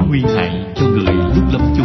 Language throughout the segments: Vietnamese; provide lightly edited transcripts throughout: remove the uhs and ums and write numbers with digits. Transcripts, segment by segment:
nguy hại cho người lúc lâm chung.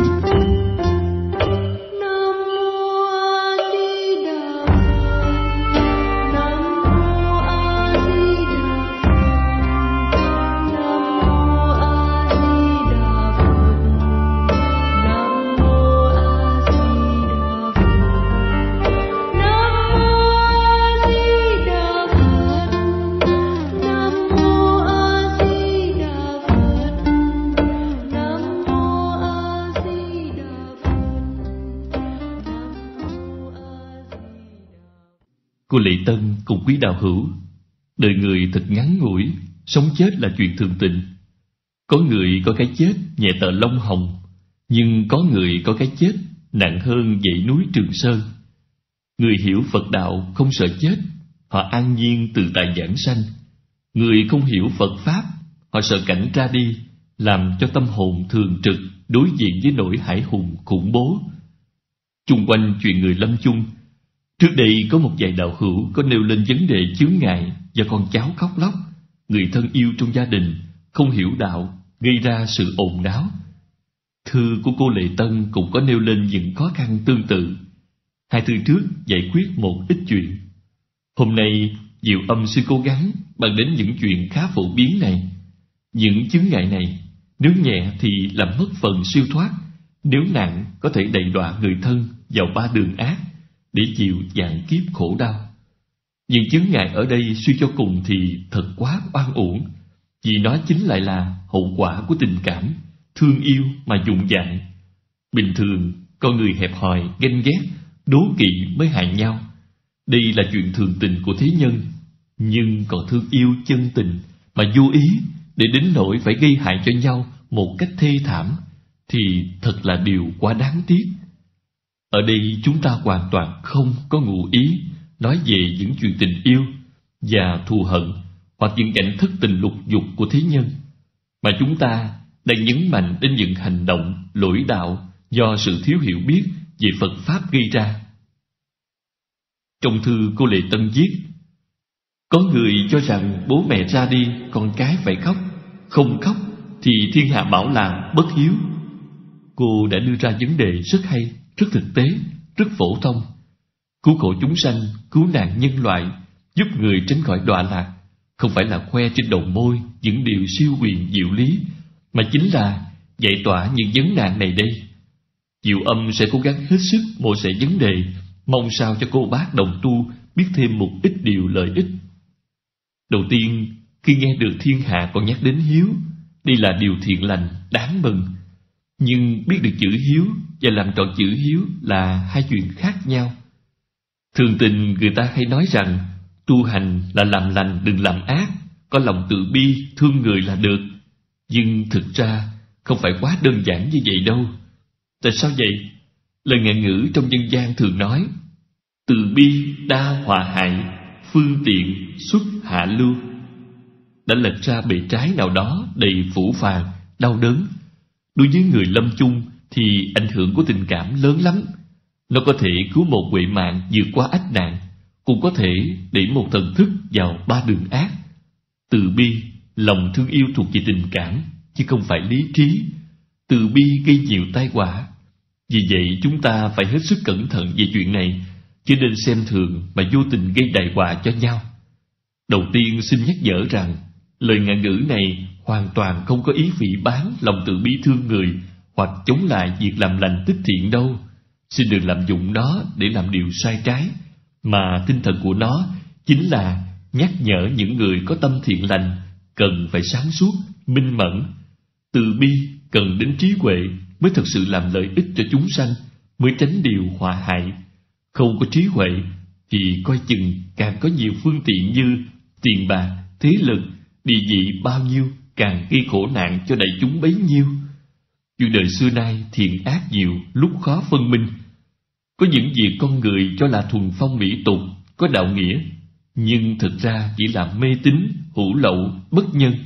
Cô Lệ Tân cùng Quý đạo hữu, đời người thật ngắn ngủi, sống chết là chuyện thường tình. Có người có cái chết nhẹ tợ lông hồng, nhưng có người có cái chết nặng hơn dãy núi Trường Sơn. Người hiểu Phật đạo không sợ chết, họ an nhiên tự tại giảng sanh. Người không hiểu Phật Pháp, họ sợ cảnh ra đi, làm cho tâm hồn thường trực đối diện với nỗi hải hùng khủng bố. Chung quanh chuyện người lâm chung, trước đây có một vài đạo hữu có nêu lên vấn đề chướng ngại do con cháu khóc lóc, người thân yêu trong gia đình không hiểu đạo gây ra sự ồn náo. Thư của cô Lệ Tân cũng có nêu lên những khó khăn tương tự. Hai thư trước giải quyết một ít chuyện. Hôm nay Diệu Âm xin cố gắng bàn đến những chuyện khá phổ biến này. Những chướng ngại này, nếu nhẹ thì làm mất phần siêu thoát, nếu nặng có thể đày đọa người thân vào ba đường ác để chịu vạn kiếp khổ đau. Nhưng chướng ngại ở đây suy cho cùng thì thật quá oan uổng, vì nó chính lại là hậu quả của tình cảm, thương yêu mà dụng dại. Bình thường, con người hẹp hòi, ganh ghét, đố kỵ mới hại nhau. Đây là chuyện thường tình của thế nhân. Nhưng còn thương yêu chân tình mà vô ý để đến nỗi phải gây hại cho nhau một cách thê thảm thì thật là điều quá đáng tiếc. Ở đây chúng ta hoàn toàn không có ngụ ý nói về những chuyện tình yêu và thù hận hoặc những cảnh thất tình lục dục của thế nhân, mà chúng ta đang nhấn mạnh đến những hành động lỗi đạo do sự thiếu hiểu biết về Phật Pháp gây ra. Trong thư cô Lệ Tân viết, có người cho rằng bố mẹ ra đi con cái phải khóc, không khóc thì thiên hạ bảo là bất hiếu. Cô đã đưa ra vấn đề rất hay, rất thực tế, rất phổ thông. Cứu khổ chúng sanh, cứu nạn nhân loại, giúp người tránh khỏi đọa lạc, không phải là khoe trên đầu môi những điều siêu quyền diệu lý, mà chính là giải tỏa những vấn nạn này đây. Diệu Âm sẽ cố gắng hết sức mổ xẻ vấn đề, mong sao cho cô bác đồng tu biết thêm một ít điều lợi ích. Đầu tiên, khi nghe được thiên hạ còn nhắc đến hiếu, đây là điều thiện lành, đáng mừng. Nhưng biết được chữ hiếu và làm trọn chữ hiếu là hai chuyện khác nhau. Thường tình người ta hay nói rằng tu hành là làm lành đừng làm ác, có lòng từ bi thương người là được. Nhưng thực ra không phải quá đơn giản như vậy đâu. Tại sao vậy? Lời ngạn ngữ trong dân gian thường nói từ bi đa hòa hại, phương tiện xuất hạ lưu. Đã lệch ra bề trái nào đó đầy phũ phàng, đau đớn. Đối với người lâm chung thì ảnh hưởng của tình cảm lớn lắm. Nó có thể cứu một huệ mạng vượt qua ách nạn, cũng có thể đẩy một thần thức vào ba đường ác. Từ bi, lòng thương yêu thuộc về tình cảm, chứ không phải lý trí. Từ bi gây nhiều tai họa. Vì vậy chúng ta phải hết sức cẩn thận về chuyện này, chứ nên xem thường mà vô tình gây đại họa cho nhau. Đầu tiên xin nhắc nhở rằng lời ngạn ngữ này hoàn toàn không có ý phỉ báng lòng từ bi thương người hoặc chống lại việc làm lành tích thiện đâu. Xin đừng lạm dụng nó để làm điều sai trái, mà tinh thần của nó chính là nhắc nhở những người có tâm thiện lành cần phải sáng suốt, minh mẫn. Từ bi cần đến trí huệ mới thực sự làm lợi ích cho chúng sanh, mới tránh điều họa hại. Không có trí huệ thì coi chừng càng có nhiều phương tiện như tiền bạc, thế lực, địa vị bao nhiêu càng gây khổ nạn cho đại chúng bấy nhiêu. Chuyện đời xưa nay thiện ác nhiều, lúc khó phân minh. Có những việc con người cho là thuần phong mỹ tục, có đạo nghĩa, nhưng thực ra chỉ là mê tín, hữu lậu, bất nhân.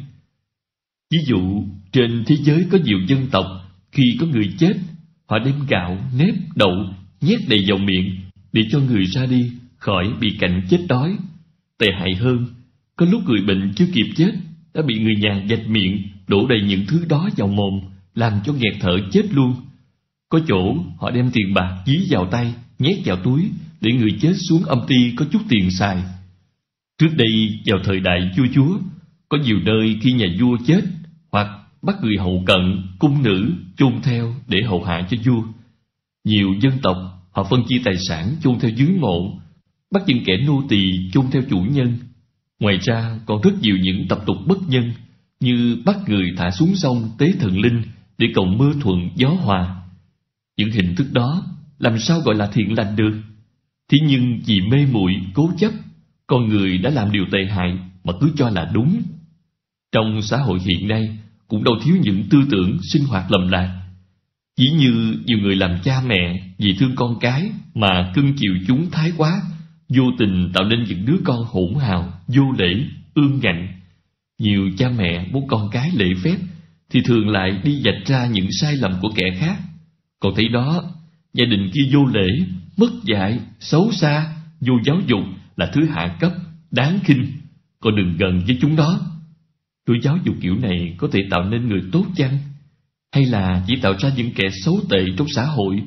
Ví dụ, trên thế giới có nhiều dân tộc, khi có người chết, họ đem gạo, nếp, đậu nhét đầy vào miệng để cho người ra đi khỏi bị cảnh chết đói. Tệ hại hơn, có lúc người bệnh chưa kịp chết đã bị người nhà vạch miệng đổ đầy những thứ đó vào mồm, làm cho nghẹt thở chết luôn. Có chỗ họ đem tiền bạc dí vào tay, nhét vào túi để người chết xuống âm ty có chút tiền xài. Trước đây vào thời đại vua chúa, có nhiều nơi khi nhà vua chết hoặc bắt người hậu cận, cung nữ chôn theo để hầu hạ cho vua. Nhiều dân tộc họ phân chia tài sản chôn theo dưới mộ, bắt những kẻ nô tỳ chôn theo chủ nhân. Ngoài ra còn rất nhiều những tập tục bất nhân, như bắt người thả xuống sông tế thần linh để cầu mưa thuận gió hòa. Những hình thức đó làm sao gọi là thiện lành được? Thế nhưng vì mê muội cố chấp, con người đã làm điều tệ hại mà cứ cho là đúng. Trong xã hội hiện nay cũng đâu thiếu những tư tưởng sinh hoạt lầm lạc. Chỉ như nhiều người làm cha mẹ vì thương con cái mà cưng chiều chúng thái quá, vô tình tạo nên những đứa con hỗn hào, vô lễ, ương ngạnh. Nhiều cha mẹ muốn con cái lễ phép thì thường lại đi vạch ra những sai lầm của kẻ khác. Còn thấy đó, gia đình kia vô lễ, mất dạy, xấu xa, vô giáo dục là thứ hạ cấp, đáng khinh, còn đừng gần với chúng đó. Đối giáo dục kiểu này có thể tạo nên người tốt chăng? Hay là chỉ tạo ra những kẻ xấu tệ trong xã hội?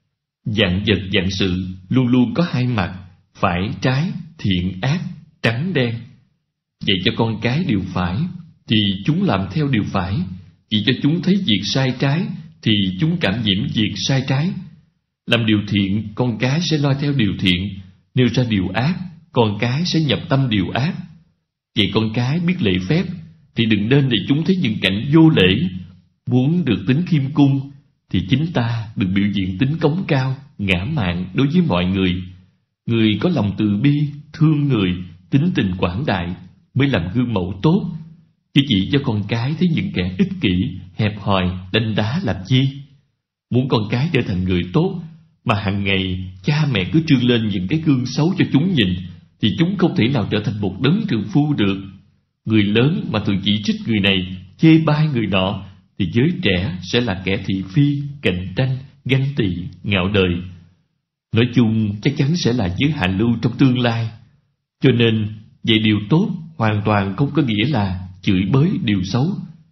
Vạn vật vạn sự luôn luôn có hai mặt, phải trái, thiện ác, trắng đen. Dạy cho con cái điều phải thì chúng làm theo điều phải, chỉ cho chúng thấy việc sai trái thì chúng cảm nhiễm việc sai trái. Làm điều thiện, con cái sẽ noi theo điều thiện; nêu ra điều ác, con cái sẽ nhập tâm điều ác. Vậy con cái biết lễ phép thì đừng nên để chúng thấy những cảnh vô lễ. Muốn được tính khiêm cung thì chính ta đừng biểu diễn tính cống cao, ngã mạn đối với mọi người. Người có lòng từ bi, thương người, tính tình quảng đại mới làm gương mẫu tốt, chứ chỉ cho con cái thấy những kẻ ích kỷ, hẹp hòi, đanh đá làm chi. Muốn con cái trở thành người tốt mà hàng ngày cha mẹ cứ trương lên những cái gương xấu cho chúng nhìn thì chúng không thể nào trở thành một đấng trượng phu được. Người lớn mà thường chỉ trích người này, chê bai người nọ thì giới trẻ sẽ là kẻ thị phi, cạnh tranh, ganh tị, ngạo đời. Nói chung chắc chắn sẽ là giới hạ lưu trong tương lai. Cho nên dạy điều tốt hoàn toàn không có nghĩa là chửi bới điều xấu.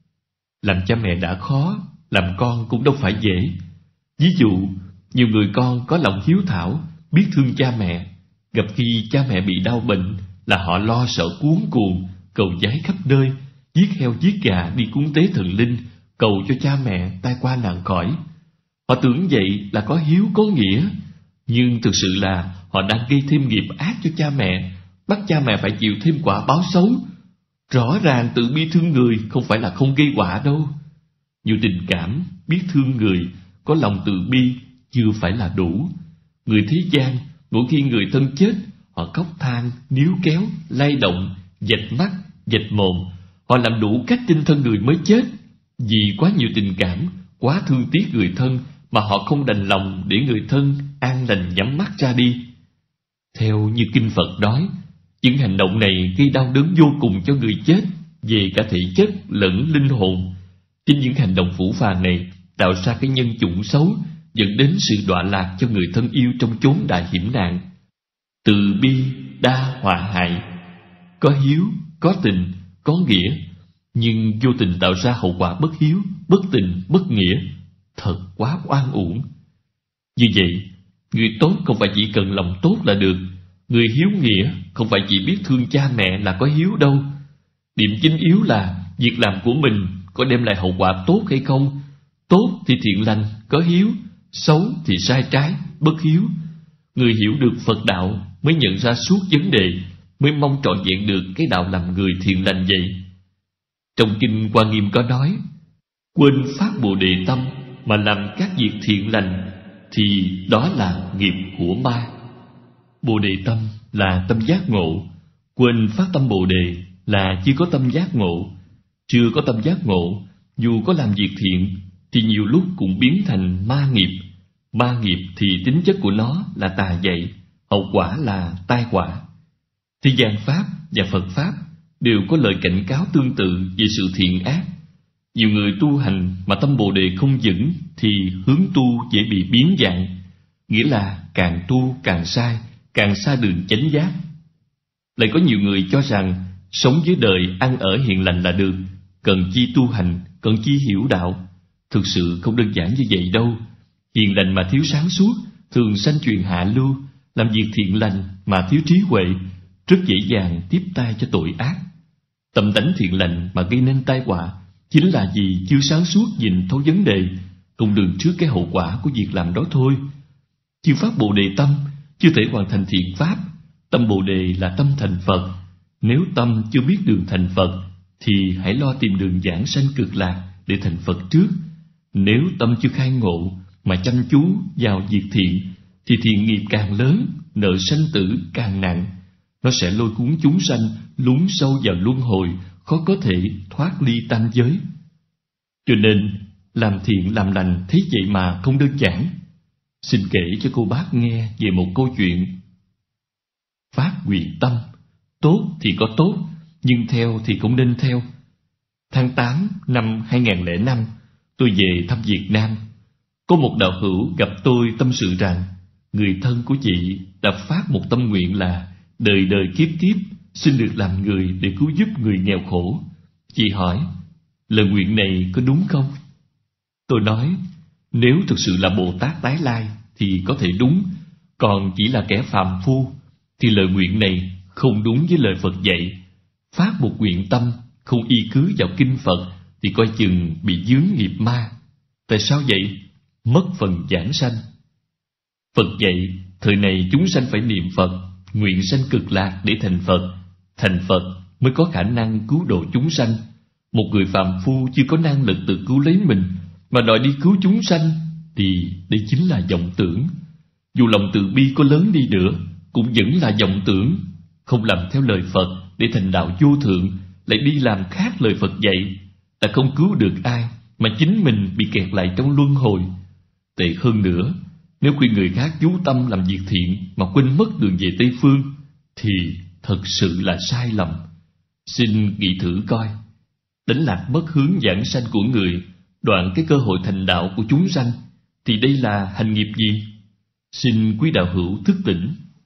Làm cha mẹ đã khó, làm con cũng đâu phải dễ. Ví dụ, nhiều người con có lòng hiếu thảo, biết thương cha mẹ, gặp khi cha mẹ bị đau bệnh là họ lo sợ cuống cuồng, cầu vái khắp nơi, giết heo giết gà đi cúng tế thần linh, cầu cho cha mẹ tai qua nạn khỏi. Họ tưởng vậy là có hiếu có nghĩa, nhưng thực sự là họ đang gây thêm nghiệp ác cho cha mẹ, bắt cha mẹ phải chịu thêm quả báo xấu. Rõ ràng tự bi thương người không phải là không gây quả đâu. Nhiều tình cảm, biết thương người, có lòng từ bi chưa phải là đủ. Người thế gian, mỗi khi người thân chết, họ khóc than, níu kéo, lay động, vạch mắt, vạch mồm. Họ làm đủ cách tinh thân người mới chết. Vì quá nhiều tình cảm, quá thương tiếc người thân mà họ không đành lòng để người thân an lành nhắm mắt ra đi. Theo như kinh Phật nói, những hành động này gây đau đớn vô cùng cho người chết về cả thể chất lẫn linh hồn. Chính những hành động phũ phàng này tạo ra cái nhân chủng xấu, dẫn đến sự đọa lạc cho người thân yêu trong chốn đại hiểm nạn. Từ bi đa họa hại. Có hiếu, có tình, có nghĩa, nhưng vô tình tạo ra hậu quả bất hiếu, bất tình, bất nghĩa, thật quá oan uổng. Như vậy, người tốt không phải chỉ cần lòng tốt là được. Người hiếu nghĩa không phải chỉ biết thương cha mẹ là có hiếu đâu. Điểm chính yếu là việc làm của mình có đem lại hậu quả tốt hay không. Tốt thì thiện lành, có hiếu; xấu thì sai trái, bất hiếu. Người hiểu được Phật đạo mới nhận ra suốt vấn đề, mới mong trọn vẹn được cái đạo làm người thiện lành vậy. Trong kinh Hoa Nghiêm có nói, quên phát Bồ Đề tâm mà làm các việc thiện lành thì đó là nghiệp của ma. Bồ Đề tâm là tâm giác ngộ, quên phát tâm Bồ Đề là chưa có tâm giác ngộ. Chưa có tâm giác ngộ, dù có làm việc thiện thì nhiều lúc cũng biến thành ma nghiệp. Ma nghiệp thì tính chất của nó là tà dạy, hậu quả là tai họa. Thế gian Pháp và Phật Pháp đều có lời cảnh cáo tương tự về sự thiện ác. Nhiều người tu hành mà tâm Bồ Đề không vững thì hướng tu dễ bị biến dạng, nghĩa là càng tu càng sai, càng xa đường chánh giác. Lại có nhiều người cho rằng sống với đời ăn ở hiền lành là được, cần chi tu hành, cần chi hiểu đạo. Thực sự không đơn giản như vậy đâu. Hiền lành mà thiếu sáng suốt, thường sanh chuyện hạ lưu. Làm việc thiện lành mà thiếu trí huệ, rất dễ dàng tiếp tay cho tội ác. Tâm tánh thiện lành mà gây nên tai họa chính là vì chưa sáng suốt nhìn thấu vấn đề, không lường trước cái hậu quả của việc làm đó thôi. Chưa phát Bồ Đề tâm, chưa thể hoàn thành thiện pháp. Tâm Bồ Đề là tâm thành Phật. Nếu tâm chưa biết đường thành Phật thì hãy lo tìm đường giảng sanh cực lạc để thành Phật trước. Nếu tâm chưa khai ngộ mà chăm chú vào việc thiện thì thiện nghiệp càng lớn, nợ sanh tử càng nặng. Nó sẽ lôi cuốn chúng sanh lún sâu vào luân hồi, khó có thể thoát ly tam giới. Cho nên làm thiện làm lành thấy vậy mà không đơn giản. Xin kể cho cô bác nghe về một câu chuyện. Phát nguyện tâm, tốt thì có tốt, nhưng theo thì cũng nên theo. Tháng 8 năm 2005, tôi về thăm Việt Nam. Có một đạo hữu gặp tôi tâm sự rằng người thân của chị đã phát một tâm nguyện là đời đời kiếp kiếp xin được làm người để cứu giúp người nghèo khổ. Chị hỏi, lời nguyện này có đúng không? Tôi nói, nếu thực sự là Bồ Tát tái lai thì có thể đúng, còn chỉ là kẻ phàm phu thì lời nguyện này không đúng với lời Phật dạy. Phát một nguyện tâm không y cứ vào kinh Phật thì coi chừng bị vướng nghiệp ma. Tại sao vậy? Mất phần giảng sanh. Phật dạy thời này chúng sanh phải niệm Phật, nguyện sanh cực lạc để thành Phật. Thành Phật mới có khả năng cứu độ chúng sanh. Một người phàm phu chưa có năng lực tự cứu lấy mình mà đòi đi cứu chúng sanh thì đây chính là vọng tưởng. Dù lòng từ bi có lớn đi nữa cũng vẫn là vọng tưởng. Không làm theo lời Phật để thành đạo vô thượng, lại đi làm khác lời Phật dạy, ta không cứu được ai mà chính mình bị kẹt lại trong luân hồi. Tệ hơn nữa, nếu khuyên người khác chú tâm làm việc thiện mà quên mất đường về Tây Phương thì thật sự là sai lầm. Xin nghĩ thử coi, đánh lạc mất hướng giảng sanh của người, đoạn cái cơ hội thành đạo của chúng sanh, thì đây là hành nghiệp gì? Xin quý đạo hữu thức tỉnh.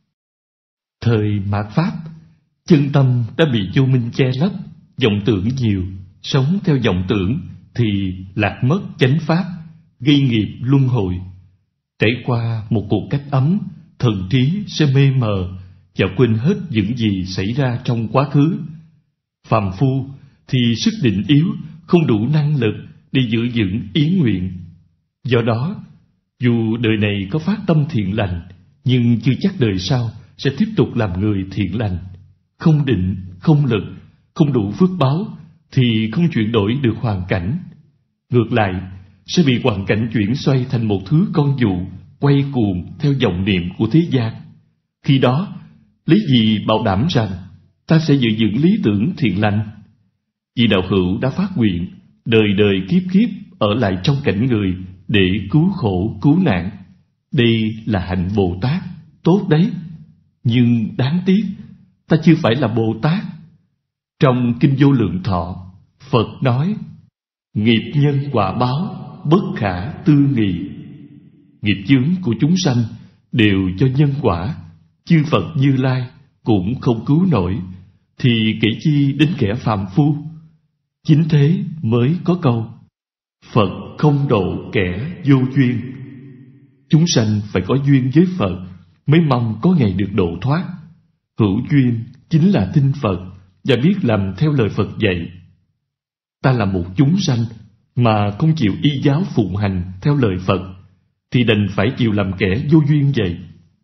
Thời mạt Pháp, chân tâm đã bị vô minh che lấp, vọng tưởng nhiều, sống theo vọng tưởng thì lạc mất chánh pháp, gây nghiệp luân hồi. Trải qua một cuộc cách ấm, thần trí sẽ mê mờ và quên hết những gì xảy ra trong quá khứ. Phàm phu thì sức định yếu, không đủ năng lực để giữ vững ý nguyện. Do đó, dù đời này có phát tâm thiện lành, nhưng chưa chắc đời sau sẽ tiếp tục làm người thiện lành. Không định, không lực, không đủ phước báo thì không chuyển đổi được hoàn cảnh. Ngược lại, sẽ bị hoàn cảnh chuyển xoay thành một thứ con dụ, quay cuồng theo dòng niệm của thế gian. Khi đó, lấy gì bảo đảm rằng ta sẽ giữ vững lý tưởng thiện lành? Vì đạo hữu đã phát nguyện đời đời kiếp kiếp ở lại trong cảnh người để cứu khổ cứu nạn. Đây là hạnh Bồ Tát, tốt đấy. Nhưng đáng tiếc, ta chưa phải là Bồ Tát. Trong Kinh Vô Lượng Thọ, Phật nói, nghiệp nhân quả báo bất khả tư nghị. Nghiệp chướng của chúng sanh đều do nhân quả, chư Phật Như Lai cũng không cứu nổi, thì kể chi đến kẻ phàm phu. Chính thế mới có câu, Phật không độ kẻ vô duyên. Chúng sanh phải có duyên với Phật mới mong có ngày được độ thoát. Hữu duyên chính là tin Phật và biết làm theo lời Phật dạy. Ta là một chúng sanh mà không chịu y giáo phụng hành theo lời Phật thì đành phải chịu làm kẻ vô duyên vậy.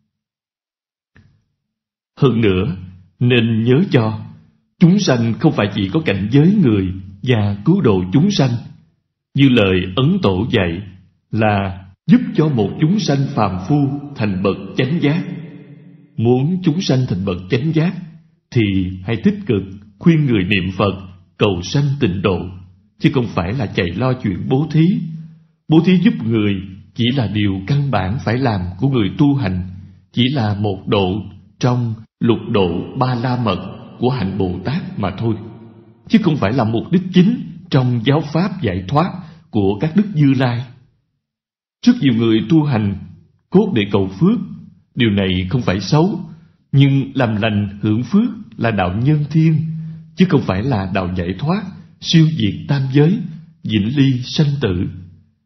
Hơn nữa, nên nhớ cho chúng sanh không phải chỉ có cảnh giới người và cứu độ chúng sanh. Như lời Ấn Tổ dạy là giúp cho một chúng sanh phàm phu thành bậc chánh giác. Muốn chúng sanh thành bậc chánh giác thì hãy tích cực khuyên người niệm Phật, cầu sanh tịnh độ, chứ không phải là chạy lo chuyện bố thí. Bố thí giúp người chỉ là điều căn bản phải làm của người tu hành, chỉ là một độ trong lục độ ba la mật của hạnh Bồ Tát mà thôi, chứ không phải là mục đích chính trong giáo pháp giải thoát của các đức Như Lai. Rất nhiều người tu hành cốt để cầu phước, điều này không phải xấu, nhưng làm lành hưởng phước là đạo nhân thiên, chứ không phải là đạo giải thoát, siêu diệt tam giới, vĩnh ly sanh tử.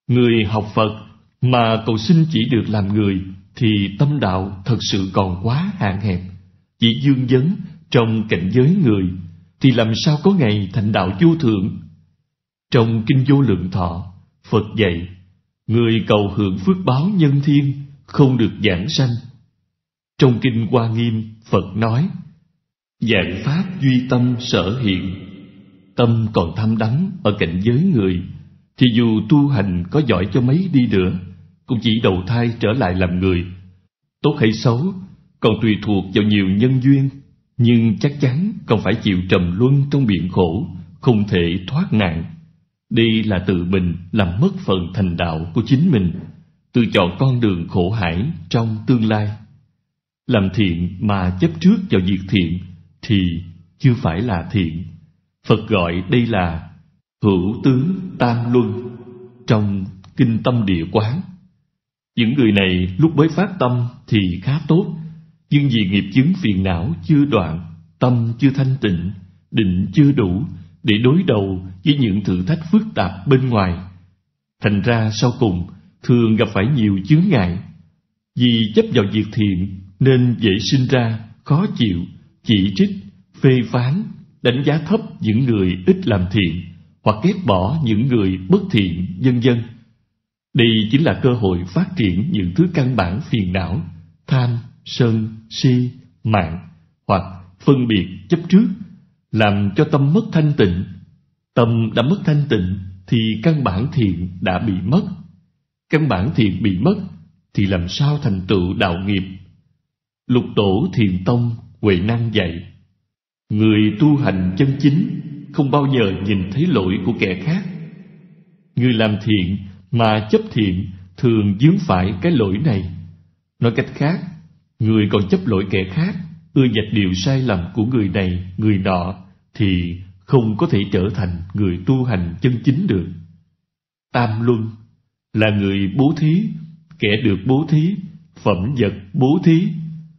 Người học Phật mà cầu xin chỉ được làm người thì tâm đạo thật sự còn quá hạn hẹp. Chỉ dương vấn trong cảnh giới người thì làm sao có ngày thành đạo vô thượng. Trong Kinh Vô Lượng Thọ, Phật dạy, người cầu hưởng phước báo nhân thiên không được giảng sanh. Trong Kinh Hoa Nghiêm, Phật nói, vạn pháp duy tâm sở hiện. Tâm còn thăm đắm ở cảnh giới người thì dù tu hành có giỏi cho mấy đi nữa cũng chỉ đầu thai trở lại làm người. Tốt hay xấu còn tùy thuộc vào nhiều nhân duyên, nhưng chắc chắn còn phải chịu trầm luân trong biển khổ, không thể thoát nạn. Đây là tự mình làm mất phần thành đạo của chính mình, tự chọn con đường khổ hải trong tương lai. Làm thiện mà chấp trước vào việc thiện thì chưa phải là thiện. Phật gọi đây là hữu tướng tam luân trong Kinh Tâm Địa Quán. Những người này lúc mới phát tâm thì khá tốt, nhưng vì nghiệp chướng phiền não chưa đoạn, tâm chưa thanh tịnh, định chưa đủ để đối đầu với những thử thách phức tạp bên ngoài. Thành ra sau cùng thường gặp phải nhiều chướng ngại. Vì chấp vào việc thiện nên dễ sinh ra khó chịu, chỉ trích, phê phán, đánh giá thấp những người ít làm thiện hoặc ghét bỏ những người bất thiện, vân vân. Đây chính là cơ hội phát triển những thứ căn bản phiền não, tham, sân, si, mạn hoặc phân biệt chấp trước, làm cho tâm mất thanh tịnh. Tâm đã mất thanh tịnh thì căn bản thiện đã bị mất. Căn bản thiện bị mất thì làm sao thành tựu đạo nghiệp? Lục Tổ Thiền Tông Huệ Năng dạy, người tu hành chân chính không bao giờ nhìn thấy lỗi của kẻ khác. Người làm thiện mà chấp thiện thường vướng phải cái lỗi này. Nói cách khác, người còn chấp lỗi kẻ khác, ưa dạch điều sai lầm của người này, người nọ thì không có thể trở thành người tu hành chân chính được. Tam luân là người bố thí, kẻ được bố thí, phẩm vật bố thí.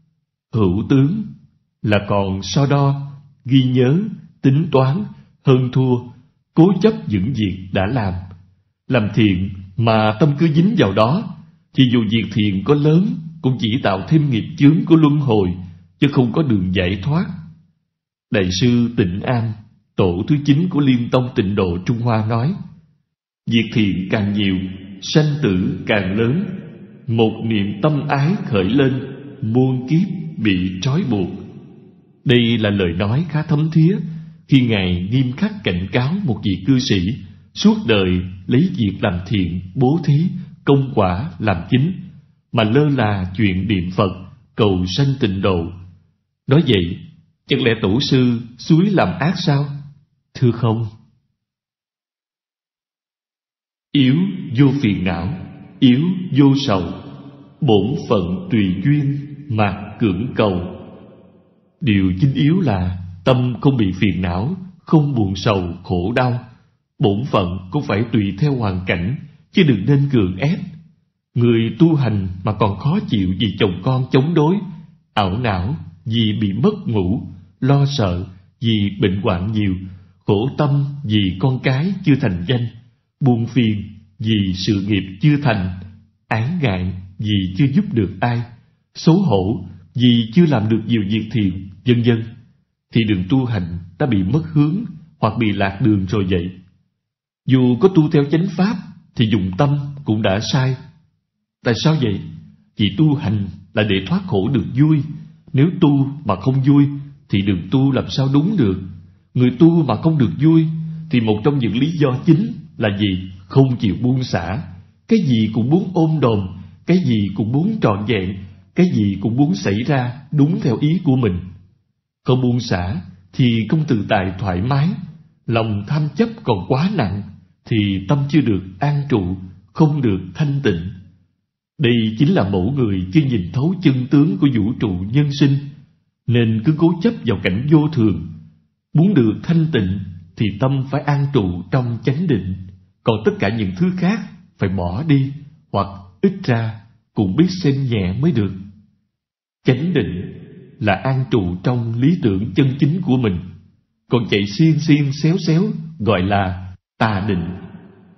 Hữu tướng là còn so đo, ghi nhớ, tính toán, hơn thua, cố chấp những việc đã làm. Làm thiện mà tâm cứ dính vào đó thì dù việc thiện có lớn cũng chỉ tạo thêm nghiệp chướng của luân hồi, chứ không có đường giải thoát. Đại sư Tịnh An, tổ thứ 9 của Liên Tông Tịnh Độ Trung Hoa nói, việc thiện càng nhiều, sanh tử càng lớn. Một niệm tâm ái khởi lên, muôn kiếp bị trói buộc. Đây là lời nói khá thấm thía khi Ngài nghiêm khắc cảnh cáo một vị cư sĩ suốt đời lấy việc làm thiện, bố thí, công quả làm chính, mà lơ là chuyện niệm Phật, cầu sanh tịnh độ. Nói vậy, chẳng lẽ tổ sư xúi làm ác sao? Thưa không. Yếu vô phiền não, yếu vô sầu, bổn phận tùy duyên mà cưỡng cầu. Điều chính yếu là tâm không bị phiền não, không buồn sầu, khổ đau. Bổn phận cũng phải tùy theo hoàn cảnh, chứ đừng nên gượng ép. Người tu hành mà còn khó chịu vì chồng con chống đối, ảo não vì bị mất ngủ, lo sợ vì bệnh hoạn nhiều, khổ tâm vì con cái chưa thành danh, buồn phiền vì sự nghiệp chưa thành, ái ngại vì chưa giúp được ai, xấu hổ vì chưa làm được nhiều việc thiện, vân vân, thì đường tu hành đã bị mất hướng hoặc bị lạc đường rồi vậy. Dù có tu theo chánh pháp thì dùng tâm cũng đã sai. Tại sao vậy? Vì tu hành là để thoát khổ được vui. Nếu tu mà không vui thì đường tu làm sao đúng được. Người tu mà không được vui thì một trong những lý do chính là gì? Không chịu buông xả. Cái gì cũng muốn ôm đồm, cái gì cũng muốn trọn vẹn, cái gì cũng muốn xảy ra đúng theo ý của mình. Không buông xả thì không tự tại thoải mái. Lòng tham chấp còn quá nặng thì tâm chưa được an trụ, không được thanh tịnh. Đây chính là mẫu người chưa nhìn thấu chân tướng của vũ trụ nhân sinh, nên cứ cố chấp vào cảnh vô thường. Muốn được thanh tịnh thì tâm phải an trụ trong chánh định, còn tất cả những thứ khác phải bỏ đi, hoặc ít ra cũng biết xem nhẹ mới được. Chánh định là an trụ trong lý tưởng chân chính của mình, còn chạy xiên xiên xéo xéo gọi là tà định.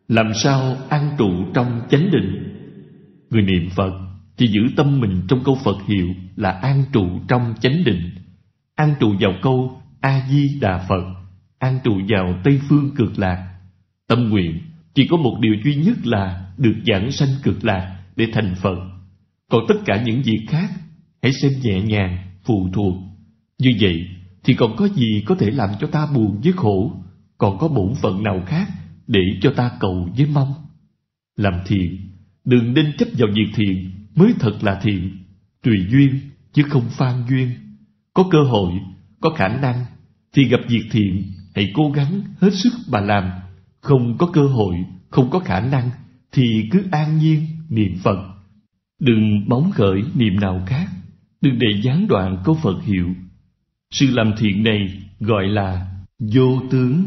Làm sao an trụ trong chánh định? Người niệm Phật chỉ giữ tâm mình trong câu Phật hiệu là an trụ trong chánh định. An trụ vào câu A-di-đà Phật, an trụ vào Tây Phương Cực Lạc. Tâm nguyện chỉ có một điều duy nhất là được giảng sanh Cực Lạc để thành Phật. Còn tất cả những việc khác hãy xem nhẹ nhàng, phụ thuộc. Như vậy thì còn có gì có thể làm cho ta buồn với khổ? Còn có bổn phận nào khác để cho ta cầu với mong? Làm thiện, đừng nên chấp vào việc thiện mới thật là thiện. Tùy duyên chứ không phan duyên. Có cơ hội, có khả năng thì gặp việc thiện, hãy cố gắng hết sức mà làm. Không có cơ hội, không có khả năng thì cứ an nhiên niệm Phật. Đừng bóng khởi niệm nào khác, đừng để gián đoạn câu Phật hiệu. Sự làm thiện này gọi là vô tướng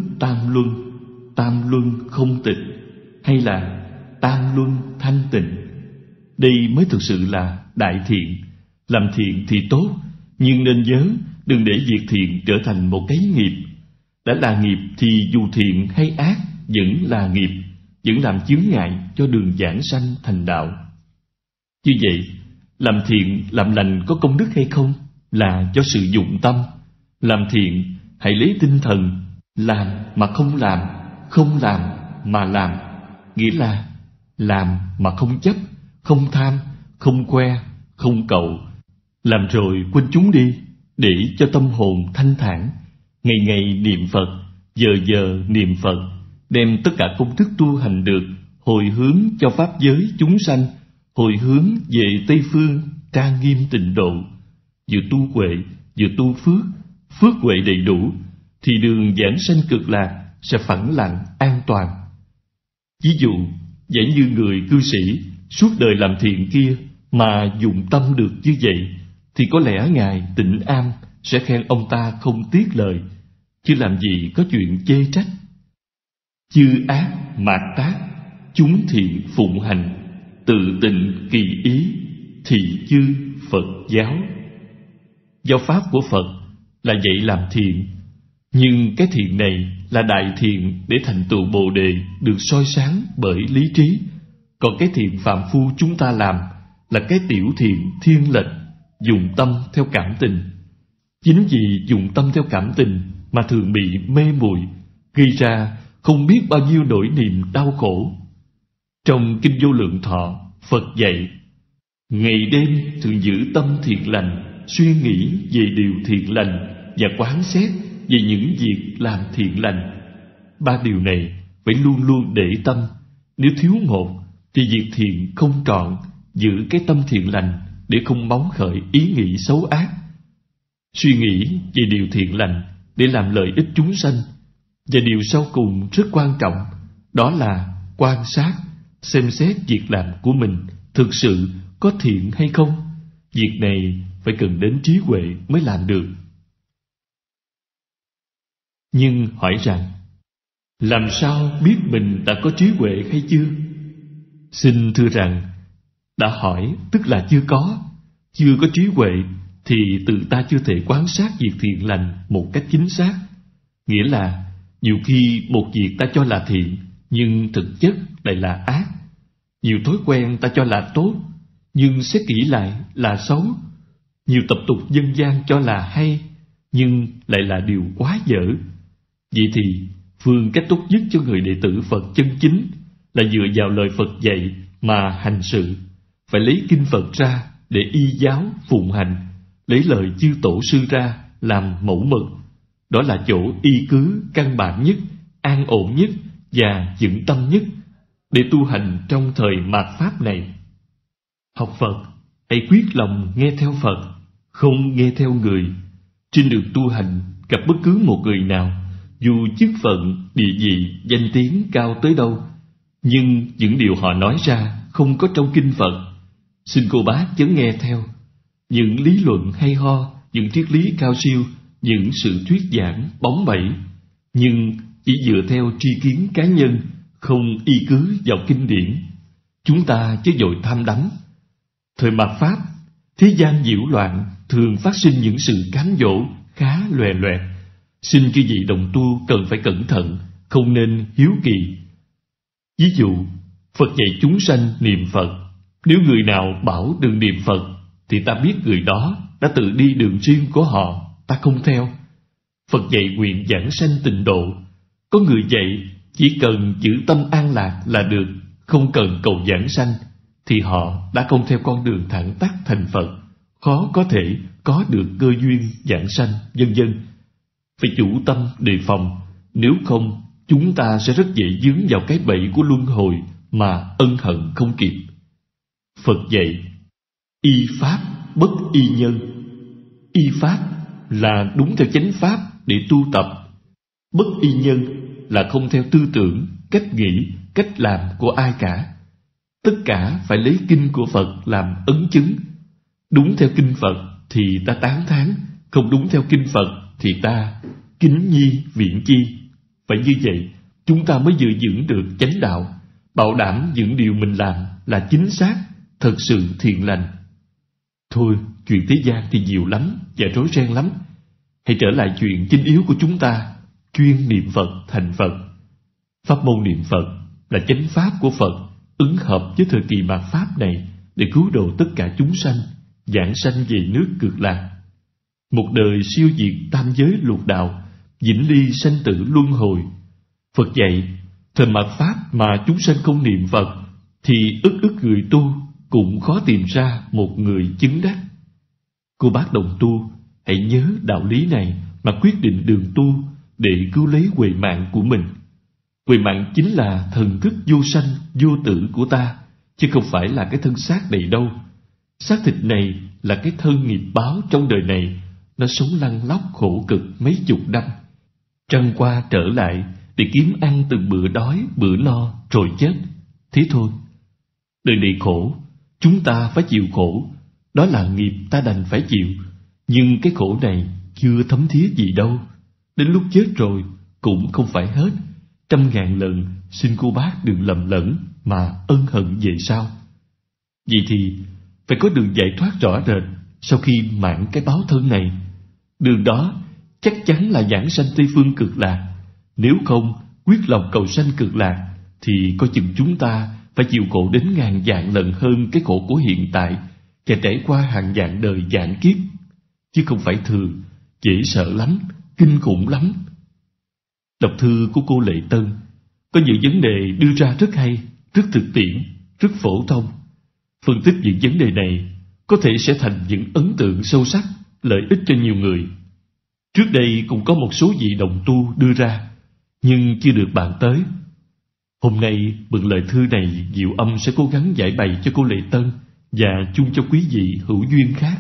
tam luân không tịch, hay là tam luân thanh tịnh. Đây mới thực sự là đại thiện. Làm thiện thì tốt, nhưng nên nhớ đừng để việc thiện trở thành một cái nghiệp. Đã là nghiệp thì dù thiện hay ác vẫn là nghiệp, vẫn làm chướng ngại cho đường giảng sanh thành đạo. Như vậy, làm thiện, làm lành có công đức hay không là do sự dụng tâm. Làm thiện, hãy lấy tinh thần làm mà không làm, không làm mà làm. Nghĩa là làm mà không chấp, không tham, không khoe, không cầu. Làm rồi quên chúng đi, để cho tâm hồn thanh thản. Ngày ngày niệm Phật, giờ giờ niệm Phật, đem tất cả công thức tu hành được hồi hướng cho pháp giới chúng sanh, hồi hướng về Tây Phương trang nghiêm tịnh độ. Vừa tu huệ, vừa tu phước, phước huệ đầy đủ thì đường giảng sanh Cực Lạc sẽ phẳng lặng an toàn. Ví dụ, giả như người cư sĩ suốt đời làm thiện kia mà dụng tâm được như vậy, thì có lẽ Ngài Tịnh Am sẽ khen ông ta không tiếc lời, chứ làm gì có chuyện chê trách. Chư ác mạt tác, chúng thiện phụng hành, tự tịnh kỳ ý, thị chư Phật giáo. Giáo pháp của Phật là dạy làm thiện, nhưng cái thiện này là đại thiện để thành tựu Bồ Đề được soi sáng bởi lý trí. Còn cái thiện phàm phu chúng ta làm là cái tiểu thiện thiên lệch, dùng tâm theo cảm tình. Chính vì dùng tâm theo cảm tình mà thường bị mê muội, gây ra không biết bao nhiêu nỗi niềm đau khổ. Trong Kinh Vô Lượng Thọ, Phật dạy: ngày đêm thường giữ tâm thiện lành, suy nghĩ về điều thiện lành và quán xét về những việc làm thiện lành. Ba điều này phải luôn luôn để tâm. Nếu thiếu một thì việc thiện không trọn. Giữ cái tâm thiện lành để không bóng khởi ý nghĩ xấu ác. Suy nghĩ về điều thiện lành để làm lợi ích chúng sanh. Và điều sau cùng rất quan trọng, đó là quan sát, xem xét việc làm của mình thực sự có thiện hay không. Việc này phải cần đến trí huệ mới làm được. Nhưng hỏi rằng, làm sao biết mình đã có trí huệ hay chưa? Xin thưa rằng, đã hỏi tức là chưa có. Chưa có trí huệ thì tự ta chưa thể quan sát việc thiện lành một cách chính xác. Nghĩa là nhiều khi một việc ta cho là thiện, nhưng thực chất lại là ác. Nhiều thói quen ta cho là tốt, nhưng xét kỹ lại là xấu. Nhiều tập tục dân gian cho là hay, nhưng lại là điều quá dở. Vậy thì phương cách tốt nhất cho người đệ tử Phật chân chính là dựa vào lời Phật dạy mà hành sự. Phải lấy kinh Phật ra để y giáo phụng hành, lấy lời chư tổ sư ra làm mẫu mực. Đó là chỗ y cứ căn bản nhất, an ổn nhất và vững tâm nhất để tu hành trong thời mạt Pháp này. Học Phật, hãy quyết lòng nghe theo Phật, không nghe theo người. Trên đường tu hành, gặp bất cứ một người nào, dù chức phận, địa vị, danh tiếng cao tới đâu, nhưng những điều họ nói ra không có trong kinh Phật, xin cô bác chớ nghe theo. Những lý luận hay ho, những triết lý cao siêu, những sự thuyết giảng bóng bẩy, nhưng chỉ dựa theo tri kiến cá nhân, không y cứ vào kinh điển. Chúng ta chớ vội tham đắm. Thời mạt Pháp, thế gian nhiễu loạn, thường phát sinh những sự cám dỗ khá lòe loẹt. Xin chư vị đồng tu cần phải cẩn thận, không nên hiếu kỳ. Ví dụ, Phật dạy chúng sanh niệm Phật. Nếu người nào bảo đừng niệm Phật, thì ta biết người đó đã tự đi đường riêng của họ, ta không theo. Phật dạy nguyện giảng sanh tịnh độ. Có người dạy chỉ cần giữ tâm an lạc là được, không cần cầu giảng sanh, thì họ đã không theo con đường thẳng tắp thành Phật, khó có thể có được cơ duyên giảng sanh, vân vân. Phải chủ tâm đề phòng, nếu không chúng ta sẽ rất dễ vướng vào cái bẫy của luân hồi mà ân hận không kịp. Phật dạy y pháp bất y nhân. Y pháp là đúng theo chánh pháp để tu tập. Bất y nhân là không theo tư tưởng, cách nghĩ, cách làm của ai cả. Tất cả phải lấy kinh của Phật làm ấn chứng. Đúng theo kinh Phật thì ta tán thán, không đúng theo kinh Phật thì ta kính nhi viện chi. Phải như vậy, chúng ta mới giữ vững được chánh đạo, bảo đảm những điều mình làm là chính xác, thật sự thiện lành. Thôi, chuyện thế gian thì nhiều lắm và rối ren lắm. Hãy trở lại chuyện chính yếu của chúng ta, chuyên niệm Phật thành Phật. Pháp môn niệm Phật là chánh pháp của Phật, ứng hợp với thời kỳ mạt Pháp này để cứu độ tất cả chúng sanh, giảng sanh về nước Cực Lạc. Một đời siêu diệt tam giới lục đạo, vĩnh ly sanh tử luân hồi. Phật dạy, thời mạt Pháp mà chúng sanh không niệm Phật, thì ức người tu cũng khó tìm ra một người chứng đắc. Cô bác đồng tu, hãy nhớ đạo lý này mà quyết định đường tu để cứu lấy huệ mạng của mình. Huệ mạng chính là thần thức vô sanh, vô tử của ta, chứ không phải là cái thân xác này đâu. Xác thịt này là cái thân nghiệp báo trong đời này, nó sống lăn lóc khổ cực mấy chục năm, trăng qua trở lại để kiếm ăn từng bữa đói, bữa no rồi chết. Thế thôi. Đời này khổ, chúng ta phải chịu khổ, đó là nghiệp ta đành phải chịu. Nhưng cái khổ này chưa thấm thía gì đâu, đến lúc chết rồi cũng không phải hết. 100.000 lần xin cô bác đừng lầm lẫn mà ân hận về sau. Vậy thì phải có đường giải thoát rõ rệt sau khi mãn cái báo thân này. Đường đó chắc chắn là giảng sanh Tây Phương Cực Lạc. Nếu không quyết lòng cầu sanh Cực Lạc thì coi chừng chúng ta phải chịu khổ đến ngàn vạn lần hơn cái khổ của hiện tại, và trải qua hàng vạn đời vạn kiếp, chứ không phải thường. Dễ sợ lắm, kinh khủng lắm. Đọc thư của cô Lệ Tân có những vấn đề đưa ra rất hay, rất thực tiễn, rất phổ thông. Phân tích những vấn đề này có thể sẽ thành những ấn tượng sâu sắc, lợi ích cho nhiều người. Trước đây cũng có một số vị đồng tu đưa ra, nhưng chưa được bàn tới. Hôm nay mượn lời thư này, Diệu Âm sẽ cố gắng giải bày cho cô Lệ Tân và chung cho quý vị hữu duyên khác.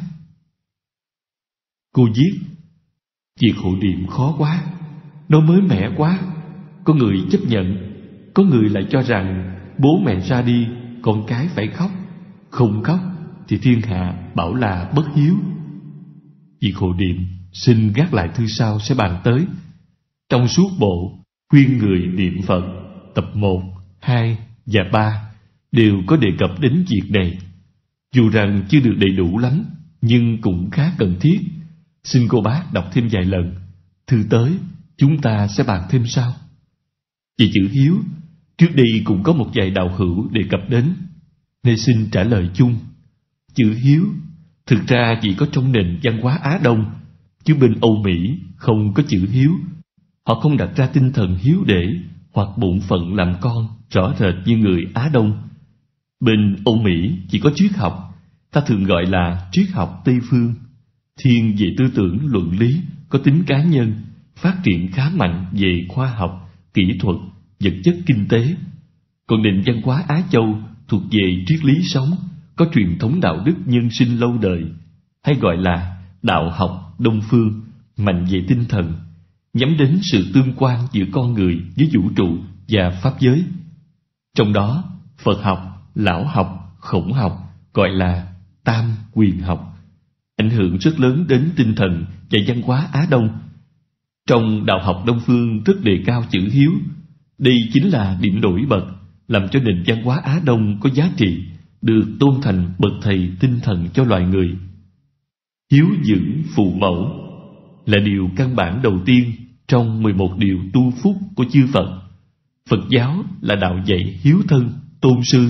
Cô viết, việc hộ niệm khó quá, nó mới mẻ quá. Có người chấp nhận, có người lại cho rằng bố mẹ ra đi, con cái phải khóc. Không khóc thì thiên hạ bảo là bất hiếu. Việc hộ niệm xin gác lại thư sau sẽ bàn tới. Trong suốt bộ khuyên người niệm Phật tập 1, 2 và 3 đều có đề cập đến việc này. Dù rằng chưa được đầy đủ lắm, nhưng cũng khá cần thiết. Xin cô bác đọc thêm vài lần. Thư tới chúng ta sẽ bàn thêm sau. Về chữ hiếu, trước đây cũng có một vài đạo hữu đề cập đến, nên xin trả lời chung. Chữ hiếu thực ra chỉ có trong nền văn hóa Á Đông, chứ bên Âu Mỹ không có chữ hiếu. Họ không đặt ra tinh thần hiếu để hoặc bổn phận làm con rõ rệt như người Á Đông. Bên Âu Mỹ chỉ có triết học, ta thường gọi là triết học Tây phương, thiên về tư tưởng luận lý, có tính cá nhân, phát triển khá mạnh về khoa học, kỹ thuật, vật chất kinh tế. Còn nền văn hóa Á Châu thuộc về triết lý sống, có truyền thống đạo đức nhân sinh lâu đời, hay gọi là đạo học Đông phương, mạnh về tinh thần, nhắm đến sự tương quan giữa con người với vũ trụ và pháp giới. Trong đó, Phật học, Lão học, Khổng học gọi là Tam Quyền học, ảnh hưởng rất lớn đến tinh thần và văn hóa Á Đông. Trong đạo học Đông phương rất đề cao chữ hiếu. Đây chính là điểm nổi bật làm cho nền văn hóa Á Đông có giá trị, được tôn thành bậc thầy tinh thần cho loài người. Hiếu dưỡng phụ mẫu là điều căn bản đầu tiên trong 11 điều tu phúc của chư Phật. Phật giáo là đạo dạy hiếu thân, tôn sư.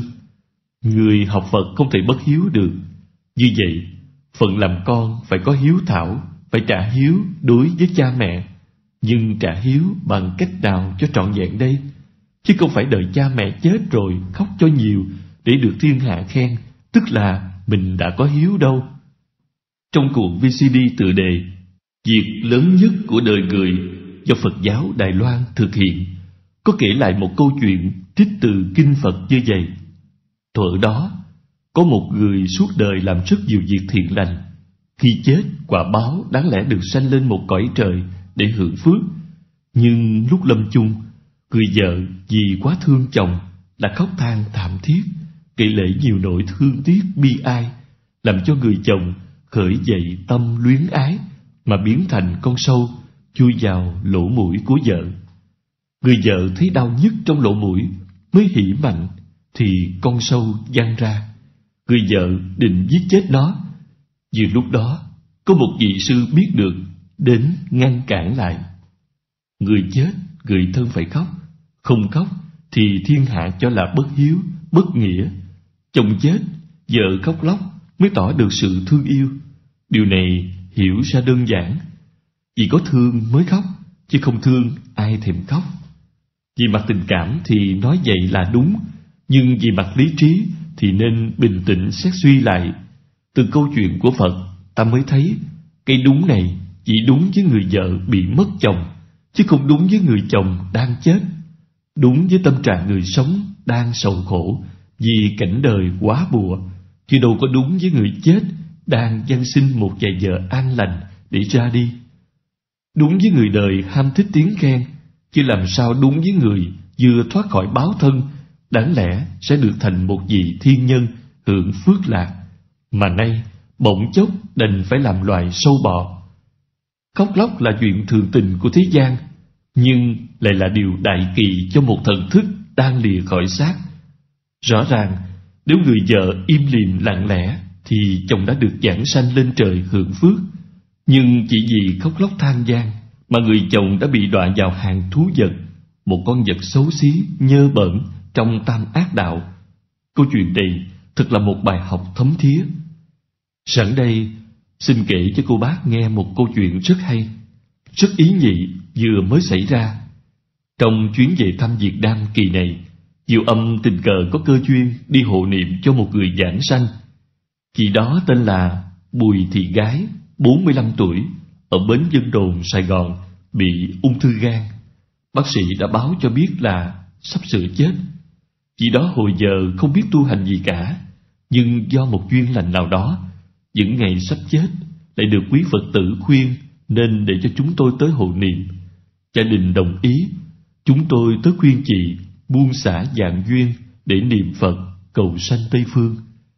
Người học Phật không thể bất hiếu được. Như vậy, phận làm con phải có hiếu thảo, phải trả hiếu đối với cha mẹ. Nhưng trả hiếu bằng cách nào cho trọn vẹn đây? Chứ không phải đợi cha mẹ chết rồi khóc cho nhiều để được thiên hạ khen, tức là mình đã có hiếu đâu. Trong cuộn VCD tựa đề Việc lớn nhất của đời người do Phật giáo Đài Loan thực hiện, có kể lại một câu chuyện trích từ Kinh Phật như vậy. Thuở đó, có một người suốt đời làm rất nhiều việc thiện lành. Khi chết, quả báo đáng lẽ được sanh lên một cõi trời để hưởng phước. Nhưng lúc lâm chung, người vợ vì quá thương chồng đã khóc than thảm thiết, kể lể nhiều nỗi thương tiếc bi ai, làm cho người chồng khởi dậy tâm luyến ái mà biến thành con sâu chui vào lỗ mũi của vợ. Người vợ thấy đau nhức trong lỗ mũi, mới hỉ mạnh thì con sâu văng ra. Người vợ định giết chết nó. Vừa lúc đó, có một vị sư biết được đến ngăn cản lại. Người chết, người thân phải khóc, không khóc thì thiên hạ cho là bất hiếu, bất nghĩa. Chồng chết, vợ khóc lóc mới tỏ được sự thương yêu. Điều này hiểu ra đơn giản. Vì có thương mới khóc, chứ không thương ai thèm khóc. Vì mặt tình cảm thì nói vậy là đúng, nhưng vì mặt lý trí thì nên bình tĩnh xét suy lại. Từ câu chuyện của Phật, ta mới thấy cái đúng này chỉ đúng với người vợ bị mất chồng, chứ không đúng với người chồng đang chết. Đúng với tâm trạng người sống đang sầu khổ vì cảnh đời quá bùa, chứ đâu có đúng với người chết đang van xin một vài giờ an lành để ra đi. Đúng với người đời ham thích tiếng khen, chứ làm sao đúng với người vừa thoát khỏi báo thân, đáng lẽ sẽ được thành một vị thiên nhân hưởng phước lạc, mà nay bỗng chốc đành phải làm loài sâu bọ. Khóc lóc là chuyện thường tình của thế gian, nhưng lại là điều đại kỳ cho một thần thức đang lìa khỏi xác. Rõ ràng, nếu người vợ im lìm lặng lẽ thì chồng đã được giảng sanh lên trời hưởng phước. Nhưng chỉ vì khóc lóc than van mà người chồng đã bị đọa vào hàng thú vật, một con vật xấu xí, nhơ bẩn trong tam ác đạo. Câu chuyện này thật là một bài học thấm thía. Sẵn đây, xin kể cho cô bác nghe một câu chuyện rất hay, rất ý nhị vừa mới xảy ra. Trong chuyến về thăm Việt Nam kỳ này, Diệu Âm tình cờ có cơ duyên đi hộ niệm cho một người giảng sanh. Chị đó tên là Bùi Thị Gái, 45 tuổi, ở Bến Vân Đồn, Sài Gòn, bị ung thư gan. Bác sĩ đã báo cho biết là sắp sửa chết. Chị đó hồi giờ không biết tu hành gì cả, nhưng do một duyên lành nào đó, những ngày sắp chết lại được quý Phật tử khuyên nên để cho chúng tôi tới hộ niệm. Gia đình đồng ý, chúng tôi tới khuyên chị buông xả dạng duyên để niệm Phật cầu sanh Tây Phương.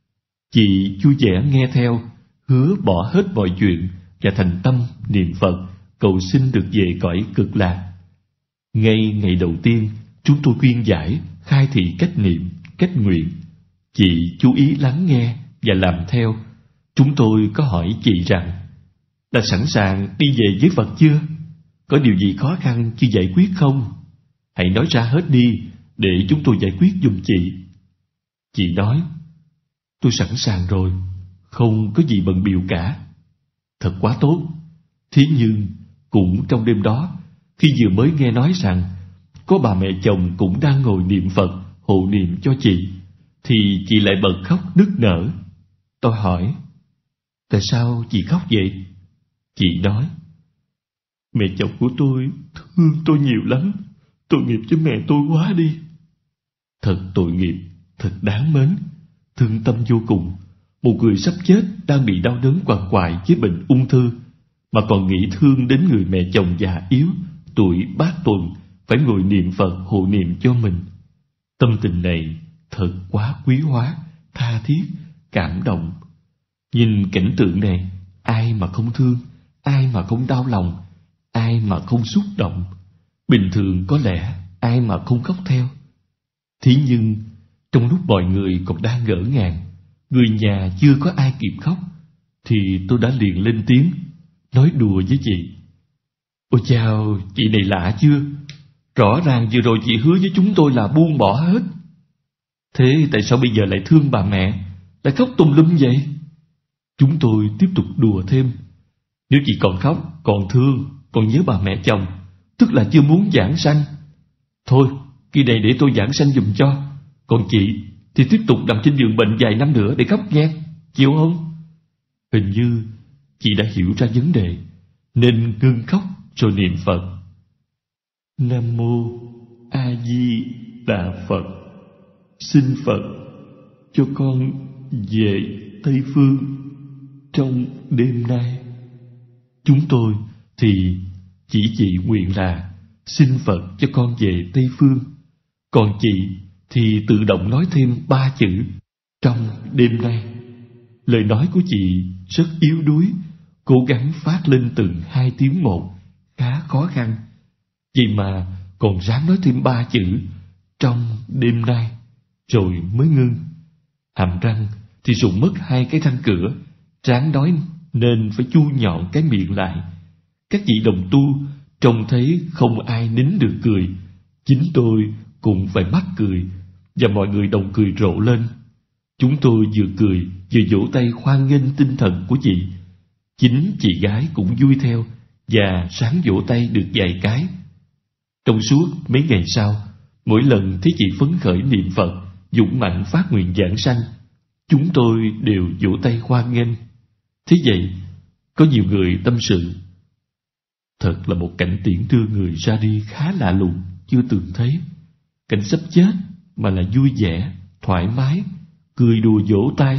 Chị vui vẻ nghe theo, hứa bỏ hết mọi chuyện và thành tâm niệm Phật cầu xin được về cõi cực lạc. Ngay ngày đầu tiên, chúng tôi khuyên giải, khai thị cách niệm, cách nguyện. Chị chú ý lắng nghe và làm theo. Chúng tôi có hỏi chị rằng, đã sẵn sàng đi về với Phật chưa? Có điều gì khó khăn chưa giải quyết không? Hãy nói ra hết đi để chúng tôi giải quyết giùm chị. Chị nói, tôi sẵn sàng rồi, không có gì bận bịu cả. Thật quá tốt. Thế nhưng cũng trong đêm đó, khi vừa mới nghe nói rằng có bà mẹ chồng cũng đang ngồi niệm Phật hộ niệm cho chị, thì chị lại bật khóc nức nở. Tôi hỏi, tại sao chị khóc vậy? Chị nói, mẹ chồng của tôi thương tôi nhiều lắm, tội nghiệp cho mẹ tôi quá đi. Thật tội nghiệp, thật đáng mến, thương tâm vô cùng. Một người sắp chết đang bị đau đớn quằn quại với bệnh ung thư, mà còn nghĩ thương đến người mẹ chồng già yếu, tuổi bát tuần, phải ngồi niệm Phật hộ niệm cho mình. Tâm tình này thật quá quý hóa, tha thiết, cảm động. Nhìn cảnh tượng này, ai mà không thương, ai mà không đau lòng, ai mà không xúc động. Bình thường có lẽ ai mà không khóc theo. Thế nhưng trong lúc mọi người còn đang ngỡ ngàng, người nhà chưa có ai kịp khóc, thì tôi đã liền lên tiếng, nói đùa với chị. Ôi chao, chị này lạ chưa? Rõ ràng vừa rồi chị hứa với chúng tôi là buông bỏ hết. Thế tại sao bây giờ lại thương bà mẹ, lại khóc tùm lum vậy? Chúng tôi tiếp tục đùa thêm. Nếu chị còn khóc, còn thương, còn nhớ bà mẹ chồng, tức là chưa muốn giảng sanh. Thôi, kỳ này để tôi giảng sanh giùm cho. Còn chị thì tiếp tục nằm trên giường bệnh vài năm nữa để khóc nghe, chịu không? Hình như chị đã hiểu ra vấn đề, nên ngưng khóc rồi niệm Phật. Nam Mô A Di Đà Phật. Xin Phật cho con về Tây Phương trong đêm nay. Chúng tôi thì chỉ nguyện là xin Phật cho con về Tây Phương. Còn chị thì tự động nói thêm 3 chữ trong đêm nay. Lời nói của chị rất yếu đuối, cố gắng phát lên từng 2 tiếng một, khá khó khăn. Vậy mà còn ráng nói thêm 3 chữ trong đêm nay, rồi mới ngưng. Hàm răng thì rụng mất 2 cái răng cửa, ráng nói nên phải chu nhọn cái miệng lại. Các vị đồng tu trông thấy không ai nín được cười, chính tôi cũng phải mắc cười, và mọi người đồng cười rộ lên. Chúng tôi vừa cười vừa vỗ tay hoan nghênh tinh thần của chị. Chính chị gái cũng vui theo và ráng vỗ tay được vài cái. Trong suốt mấy ngày sau, mỗi lần thấy chị phấn khởi niệm Phật, dũng mạnh phát nguyện giảng sanh, chúng tôi đều vỗ tay hoan nghênh. Thế vậy, có nhiều người tâm sự: thật là một cảnh tiễn đưa người ra đi khá lạ lùng, chưa từng thấy. Cảnh sắp chết mà là vui vẻ, thoải mái, cười đùa vỗ tay.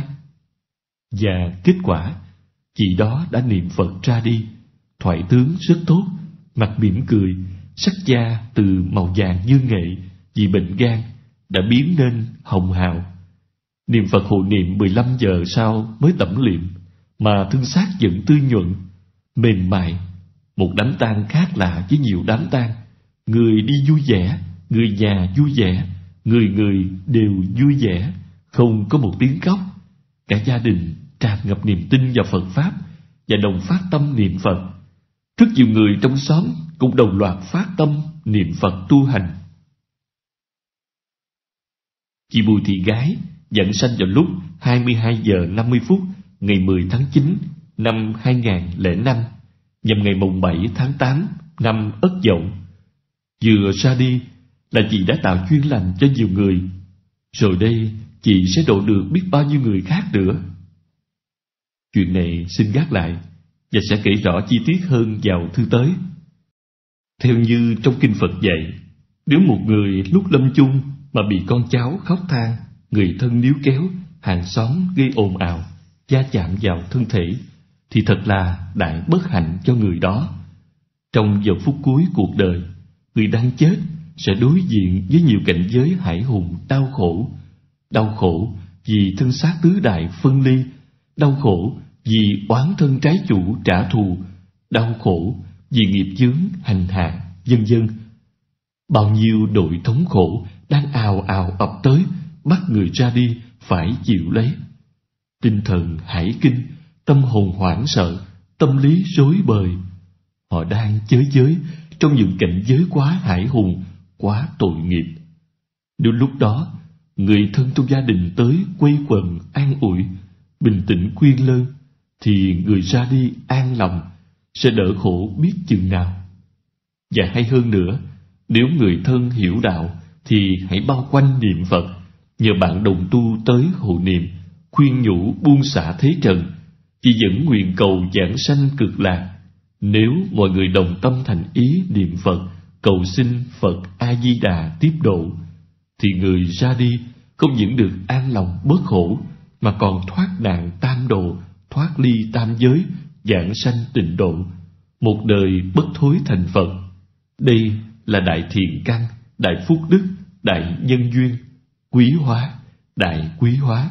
Và kết quả, chị đó đã niệm Phật ra đi, thoại tướng rất tốt, mặt mỉm cười, sắc da từ màu vàng như nghệ vì bệnh gan đã biến nên hồng hào. Niệm Phật hộ niệm 15 giờ sau mới tẩm liệm, mà thân xác vẫn tươi nhuận, mềm mại. Một đám tang khác lạ với nhiều đám tang. Người đi vui vẻ, người nhà vui vẻ, người người đều vui vẻ, không có một tiếng khóc. Cả gia đình tràn ngập niềm tin vào Phật Pháp và đồng phát tâm niệm Phật. Rất nhiều người trong xóm cũng đồng loạt phát tâm niệm Phật tu hành. Chị Bùi Thị Gái giảng sanh vào lúc 22 giờ 50 phút ngày 10 tháng 9 năm 2005, nhằm ngày mùng 7 tháng 8 năm Ất Dậu. Vừa ra đi là chị đã tạo duyên lành cho nhiều người. Rồi đây chị sẽ độ được biết bao nhiêu người khác nữa. Chuyện này xin gác lại và sẽ kể rõ chi tiết hơn vào thư tới. Theo như trong kinh Phật dạy, nếu một người lúc lâm chung mà bị con cháu khóc than, người thân níu kéo, hàng xóm gây ồn ào, va chạm vào thân thể, thì thật là đại bất hạnh cho người đó. Trong giờ phút cuối cuộc đời, người đang chết sẽ đối diện với nhiều cảnh giới hãi hùng đau khổ. Đau khổ vì thân xác tứ đại phân ly, đau khổ vì oán thân trái chủ trả thù, đau khổ vì nghiệp chướng hành hạ, vân vân. Bao nhiêu đội thống khổ đang ào ào ập tới, bắt người ra đi phải chịu lấy. Tinh thần hải kinh, tâm hồn hoảng sợ, tâm lý rối bời. Họ đang chới giới trong những cảnh giới quá hải hùng, quá tội nghiệp. Nếu lúc đó người thân trong gia đình tới quây quần an ủi, bình tĩnh khuyên lơn, thì người ra đi an lòng, sẽ đỡ khổ biết chừng nào. Và hay hơn nữa, nếu người thân hiểu đạo thì hãy bao quanh niệm Phật, nhờ bạn đồng tu tới hộ niệm, khuyên nhủ buông xả thế trần, chỉ dẫn nguyện cầu giảng sanh cực lạc. Nếu mọi người đồng tâm thành ý niệm Phật, cầu xin Phật A-di-đà tiếp độ, thì người ra đi không những được an lòng bớt khổ, mà còn thoát nạn tam độ, thoát ly tam giới, giảng sanh tịnh độ, một đời bất thối thành Phật. Đây là đại thiện căn, đại phúc đức, đại nhân duyên, quý hóa, đại quý hóa.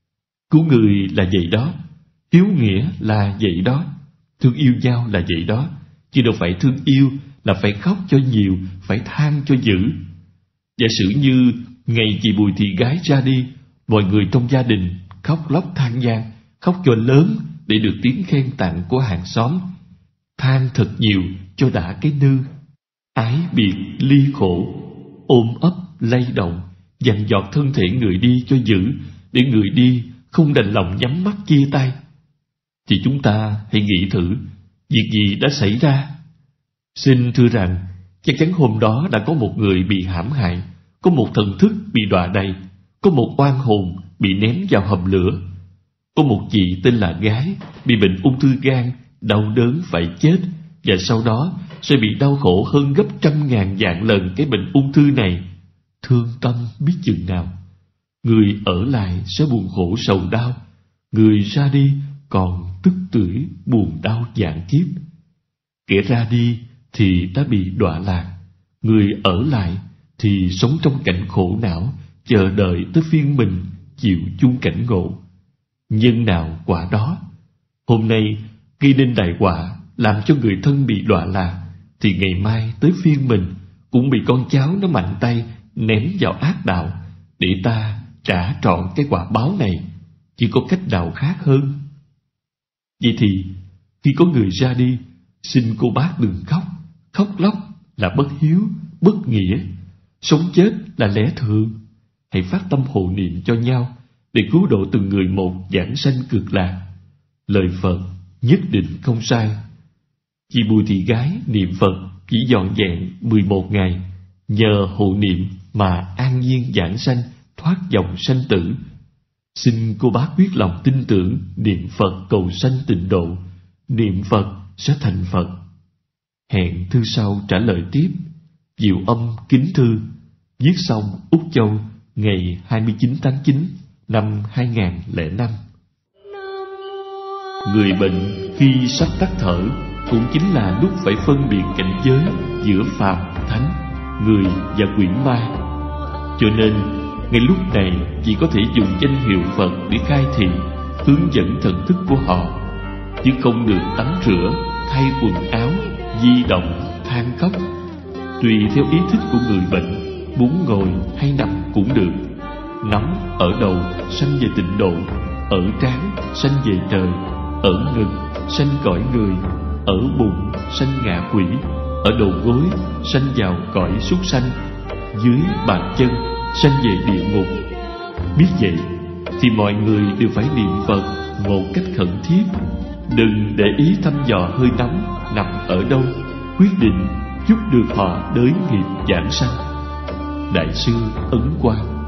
Cứu người là vậy đó, hiếu nghĩa là vậy đó, thương yêu nhau là vậy đó, chứ đâu phải thương yêu là phải khóc cho nhiều, phải than cho dữ. Giả sử như ngày chị Bùi Thị Gái ra đi, mọi người trong gia đình khóc lóc than van, khóc cho lớn để được tiếng khen tặng của hàng xóm, than thật nhiều cho đã cái nư. Ái biệt ly khổ, ôm ấp lay động, dằn dọt thân thể người đi cho giữ, để người đi không đành lòng nhắm mắt chia tay. Thì chúng ta hãy nghĩ thử, việc gì đã xảy ra? Xin thưa rằng, chắc chắn hôm đó đã có một người bị hãm hại, có một thần thức bị đọa đầy, có một oan hồn bị ném vào hầm lửa, có một chị tên là Gái bị bệnh ung thư gan, đau đớn phải chết, và sau đó sẽ bị đau khổ hơn gấp 100.000 vạn lần cái bệnh ung thư này. Thương tâm biết chừng nào. Người ở lại sẽ buồn khổ sầu đau, người ra đi còn tức tưởi buồn đau vạn kiếp. Kẻ ra đi thì đã bị đọa lạc, người ở lại thì sống trong cảnh khổ não, chờ đợi tới phiên mình chịu chung cảnh ngộ. Nhân nào quả đó. Hôm nay gây nên đại họa, làm cho người thân bị đọa lạc, thì ngày mai tới phiên mình cũng bị con cháu nó mạnh tay ném vào ác đạo, để ta trả trọn cái quả báo này. Chỉ có cách nào khác hơn. Vậy thì khi có người ra đi, xin cô bác đừng khóc. Khóc lóc là bất hiếu, bất nghĩa. Sống chết là lẽ thường. Hãy phát tâm hộ niệm cho nhau, để cứu độ từng người một vãng sanh cực lạc. Lời Phật nhất định không sai. Chị Bùi Thị Gái niệm Phật chỉ vỏn vẹn 11 ngày, nhờ hộ niệm mà an nhiên vãng sanh, thoát dòng sanh tử. Xin cô bác quyết lòng tin tưởng, niệm Phật cầu sanh tịnh độ, niệm Phật sẽ thành Phật. Hẹn thư sau trả lời tiếp. Diệu Âm kính thư, viết xong Úc Châu ngày 29 tháng 9 năm 2005. Người bệnh khi sắp tắt thở cũng chính là lúc phải phân biệt cảnh giới giữa phàm thánh, người và quỷ ma. Cho nên ngay lúc này chỉ có thể dùng danh hiệu Phật để khai thị, hướng dẫn thần thức của họ, chứ không được tắm rửa, thay quần áo, di động, than khóc. Tùy theo ý thích của người bệnh, muốn ngồi hay nằm cũng được. Nắm ở đầu sanh về tịnh độ, ở trán sanh về trời, ở ngực sanh cõi người, ở bụng sanh ngạ quỷ, ở đầu gối sanh vào cõi súc sanh, dưới bàn chân sanh về địa ngục. Biết vậy thì mọi người đều phải niệm Phật một cách khẩn thiết. Đừng để ý thăm dò hơi nóng nằm ở đâu, quyết định giúp được họ đới nghiệp giảng sanh. Đại sư Ấn Quang.